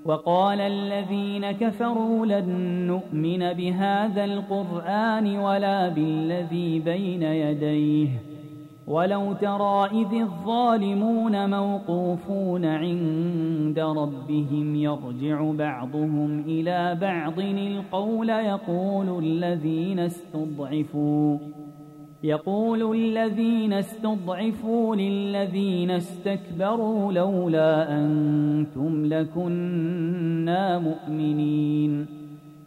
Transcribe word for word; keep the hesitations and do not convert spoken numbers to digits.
وقال الذين كفروا لن نؤمن بهذا القرآن ولا بالذي بين يديه ولو ترى إذ الظالمون موقوفون عند ربهم يرجع بعضهم إلى بعض القول يقول الذين استضعفوا يقول الذين استضعفوا للذين استكبروا لولا أنتم لكنا مؤمنين